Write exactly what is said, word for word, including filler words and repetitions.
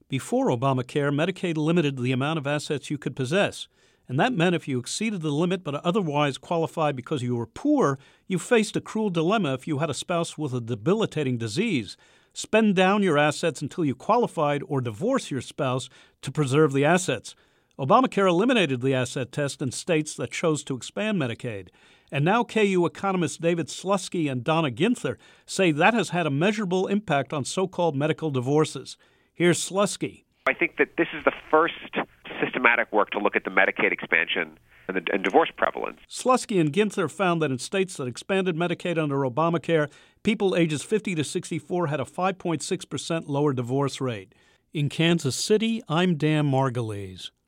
Before Obamacare, Medicaid limited the amount of assets you could possess. And that meant if you exceeded the limit but otherwise qualified because you were poor, you faced a cruel dilemma if you had a spouse with a debilitating disease. Spend down your assets until you qualified or divorce your spouse to preserve the assets. Obamacare eliminated the asset test in states that chose to expand Medicaid. And now K U economists David Slutsky and Donna Ginther say that has had a measurable impact on so-called medical divorces. Here's Slutsky. I think that this is the first systematic work to look at the Medicaid expansion and, the, and divorce prevalence. Slutsky and Ginther found that in states that expanded Medicaid under Obamacare, people ages fifty to sixty-four had a five point six percent lower divorce rate. In Kansas City, I'm Dan Margulies.